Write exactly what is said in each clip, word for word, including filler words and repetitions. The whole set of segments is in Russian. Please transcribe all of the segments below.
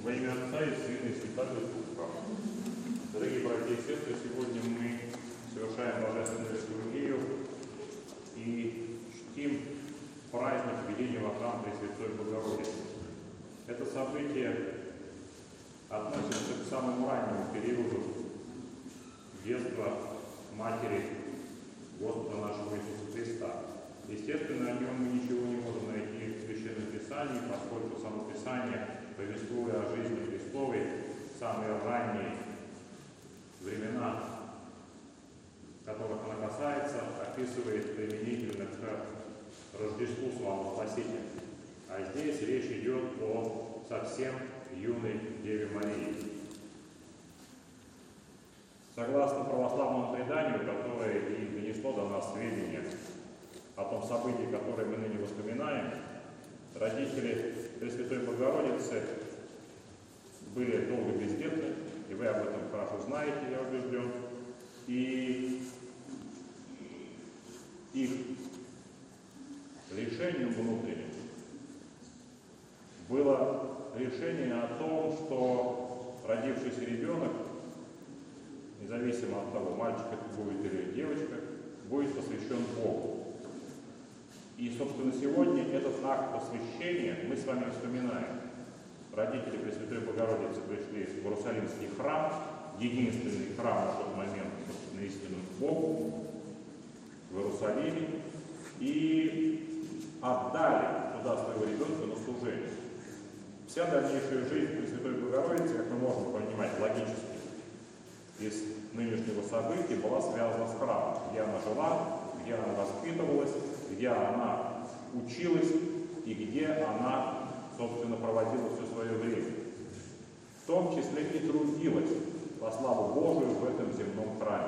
Во имя Отца и Сына и Святого Духа. Дорогие братья и сестры, сегодня мы совершаем божественную литургию и чтим праздник введения во храм Пресвятой Богородицы. Это событие относится к самому раннему периоду детства Матери Господа нашего Иисуса Христа. Естественно, о нем мы ничего не можем найти в Священном Писании, поскольку само Писание, повествуя о жизни Христовой, в самые ранние времена, которых она касается, описывает применительно к Рождеству славы Спасителя. А здесь речь идет о совсем юной Деве Марии. Согласно православному преданию, которое и донесло до нас сведения о том событии, которое мы ныне вспоминаем, родители Пресвятой Богородицы были долго бездетны, и вы об этом хорошо знаете, я убежден. И их решением внутренним было решение о том, что родившийся ребенок, независимо от того, мальчик это будет или девочка, будет посвящен Богу. И, собственно, сегодня этот акт посвящения мы с вами вспоминаем. Родители Пресвятой Богородицы пришли в Иерусалимский храм, единственный храм на тот момент, собственно, истинным Богу, в Иерусалиме, и отдали туда своего ребенка на служение. Вся дальнейшая жизнь Пресвятой Богородицы, как мы можем понимать логически, из нынешнего события была связана с храмом, где она жила, где она воспитывалась, где она училась и где она, собственно, проводила все свое время. В том числе и трудилась во славу Божию в этом земном храме.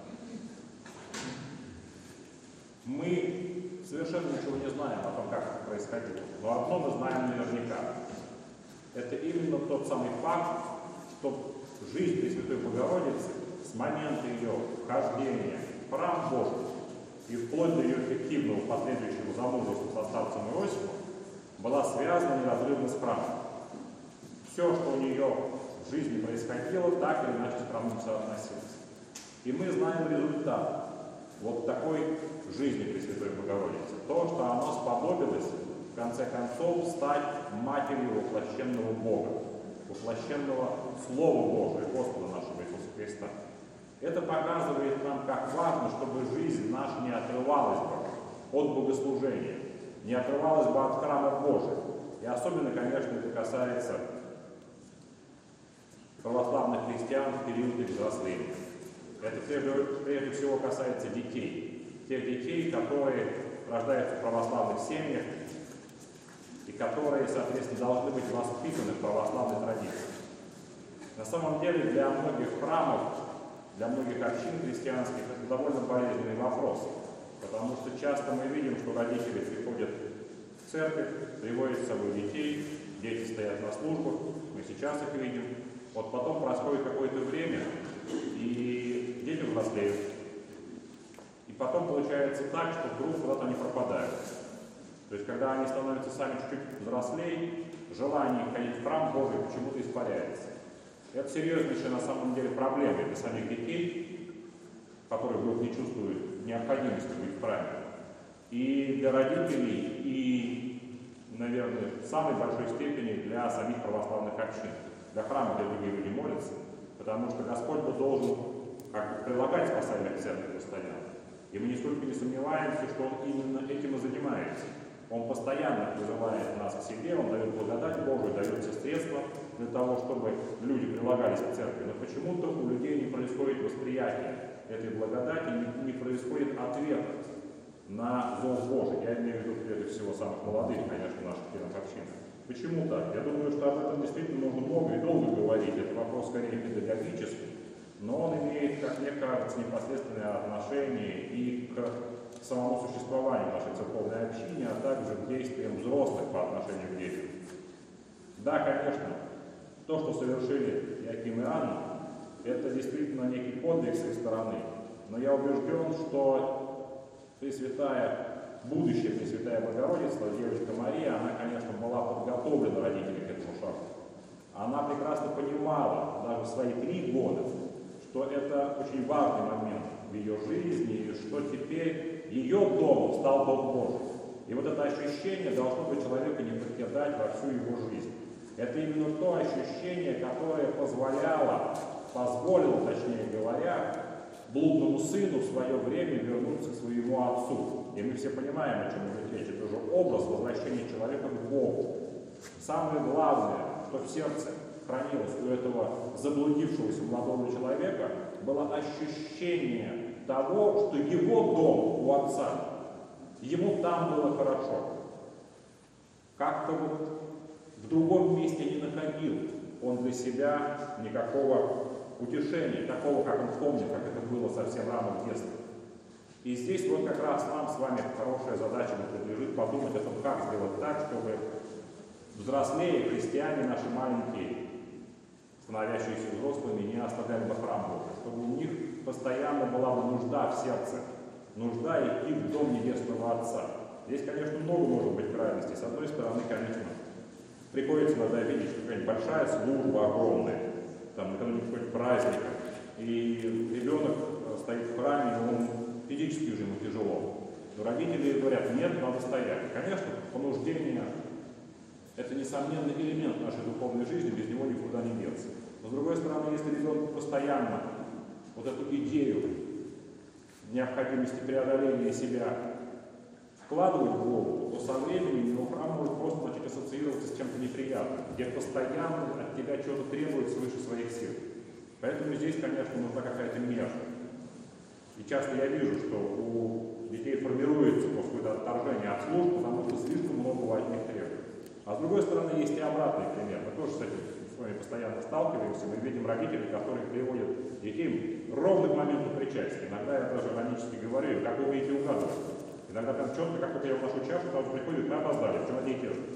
Мы совершенно ничего не знаем о том, как это происходило, но одно мы знаем наверняка. Это именно тот самый факт, что жизнь Пресвятой Богородицы с момента ее вхождения в храм Божий и вплоть до ее эффективного последующего замужества со старцем Иосифом была связана неразрывно с храмом. Все, что у нее в жизни происходило, так или иначе с храмом соотносилось. И мы знаем результат вот такой жизни Пресвятой Богородицы. То, что она сподобилась, в конце концов, стать матерью воплощенного Бога, воплощенного Слова Божия, Господа нашего Иисуса Христа. Это показывает нам, как важно, чтобы жизнь наша не отрывалась бы от богослужения, не отрывалась бы от храма Божия. И особенно, конечно, это касается православных христиан в период их взросления. Это прежде, прежде всего касается детей. Тех детей, которые рождаются в православных семьях и которые, соответственно, должны быть воспитаны в православной традиции. На самом деле для многих храмов, для многих общин христианских это довольно болезненный вопрос, потому что часто мы видим, что родители приходят в церковь, приводят с собой детей, дети стоят на службах, мы сейчас их видим. Вот потом происходит какое-то время, и дети взрослеют. И потом получается так, что вдруг куда-то они пропадают. То есть, когда они становятся сами чуть-чуть взрослее, желание ходить в храм Божий почему-то испаряется. Это серьезнейшая на самом деле проблема для самих детей, которые вдруг не чувствуют необходимости быть в храме. И для родителей, и, наверное, в самой большой степени для самих православных общин. Для храма, где другие люди молятся, потому что Господь бы должен как бы прилагать спасателя к церкви постоянно. И мы нисколько не сомневаемся, что Он именно этим и занимается. Он постоянно призывает нас к себе, Он дает благодать Божию, дает все средства для того, чтобы люди прилагались к церкви. Но почему-то у людей не происходит восприятие этой благодати, не, не происходит ответ на зов Божий. Я имею в виду прежде всего самых молодых, конечно, наших членов общины. Почему так? Я думаю, что об этом действительно нужно много и долго говорить. Это вопрос скорее педагогический, но он имеет, как мне кажется, непосредственное отношение и к самому существованию нашей церковной общины, а также к действиям взрослых по отношению к детям. Да, конечно, то, что совершили Иоаким и Анна, это действительно некий подвиг с их стороны, но я убежден, что Пресвятая будущая Пресвятая Богородица, девочка Мария, она, конечно, была подготовлена родителями к этому шагу. Она осознавала даже в свои три года, что это очень важный момент в ее жизни, и что теперь ее домом стал Дом Божий. И вот это ощущение должно бы человека не покидать во всю его жизнь. Это именно то ощущение, которое позволяло, позволило, точнее говоря, блудному сыну в свое время вернуться к своему отцу. И мы все понимаем, о чем идет речь. Это уже образ возвращения человека к Богу. Самое главное, что в сердце хранилось у этого заблудившегося молодого человека, было ощущение того, что его дом у отца, ему там было хорошо. Как-то вот в другом месте не находил он для себя никакого утешения, такого, как он помнит, как это было совсем рано в детстве. И здесь вот как раз нам с вами хорошая задача надлежит подумать о том, как сделать так, чтобы взрослее христиане наши маленькие, становящиеся взрослыми, не оставляли бы храм Божий, чтобы у них постоянно была бы нужда в сердце, нужда идти в дом Небесного Отца. Здесь, конечно, много может быть крайностей. С одной стороны, конечно, приходится иногда видеть, что какая-нибудь большая служба огромная, там, накануне какой-нибудь праздника, и ребенок стоит в храме, и он физически уже ему тяжело. Но родители говорят, нет, надо стоять. Конечно, понуждение – это несомненный элемент нашей духовной жизни, без него никуда не деться. Но с другой стороны, если ребенок постоянно вот эту идею необходимости преодоления себя вкладывать в голову, то со временем его храм может просто начать ассоциироваться с чем-то неприятным, где постоянно от тебя что-то требуется свыше своих сил. Поэтому здесь, конечно, нужна какая-то мера. И часто я вижу, что у детей формируется какое-то отторжение от служб, потому что слишком многого от них требует. А с другой стороны, есть и обратный пример. Мы тоже с этим с вами постоянно сталкиваемся. Мы видим родителей, которые приводят детей ровно к моменту причастия. Иногда я даже иронически говорю, как вы умеете угадывать. Иногда прям четко, как только я вношу чашу, сразу приходит, мы опоздали, в чем одни и те же.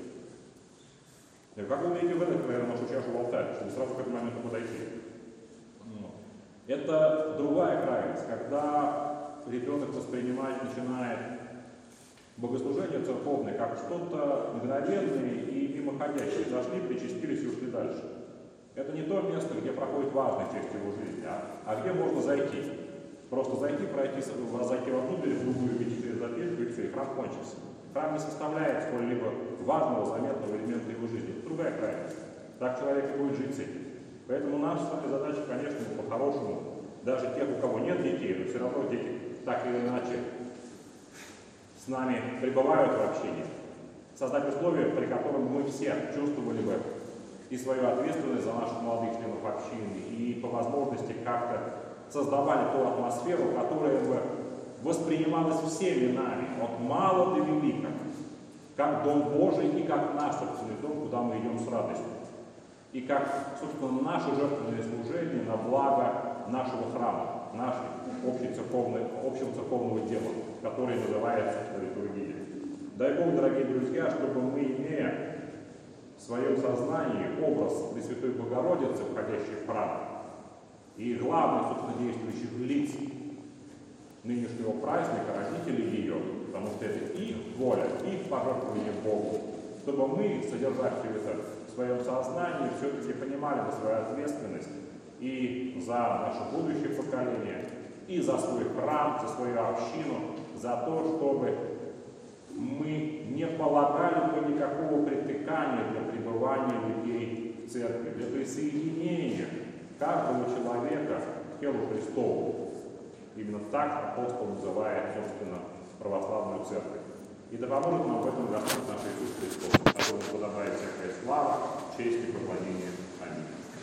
Я говорю, как вы умеете выдать, когда я вношу чашу в алтарь, чтобы сразу к этому моменту подойти. Это другая крайность, когда ребенок воспринимать начинает богослужение церковное как что-то мгновенное и мимоходящее. Зашли, причастились и ушли дальше. Это не то место, где проходит важная часть его жизни, а, а где можно зайти. Просто зайти, пройти, зайти в одну дверь, в другую, видеть через запечку, и все, и храм кончился. Храм не составляет сколь-либо важного, заметного элемента его жизни. Это другая крайность. Так человек и будет жить с этим. Поэтому наша с вами задача, конечно, по-хорошему, даже тех, у кого нет детей, но все равно дети так или иначе с нами пребывают в общении, создать условия, при которых мы все чувствовали бы и свою ответственность за наших молодых членов общины, и по возможности как-то создавали ту атмосферу, которая бы воспринималась всеми нами, от мала до велика, как Дом Божий и как наш собственный дом, куда мы идем с радостью. И как, собственно, наше жертвенное служение на благо нашего храма, нашего общего церковного, общего церковного дела, которое называется литургией. Дай Бог, дорогие друзья, чтобы мы, имея в своем сознании образ Пресвятой Богородицы, входящей в храм, и главных, собственно, действующих лиц нынешнего праздника, родителей ее, потому что это их воля, их пожертвование Богу, чтобы мы, содержа все это в своем сознании, все-таки понимали бы свою ответственность и за наше будущее поколение, и за свой храм, за свою общину, за то, чтобы мы не полагали бы никакого притыкания для пребывания людей в церкви, для присоединения каждого человека к телу Христову. Именно так апостол называет, собственно, православную церковь. И да поможет нам в этом Господь наш Иисус Христос, которому подобает всякая слава, честь и поклонение. Аминь.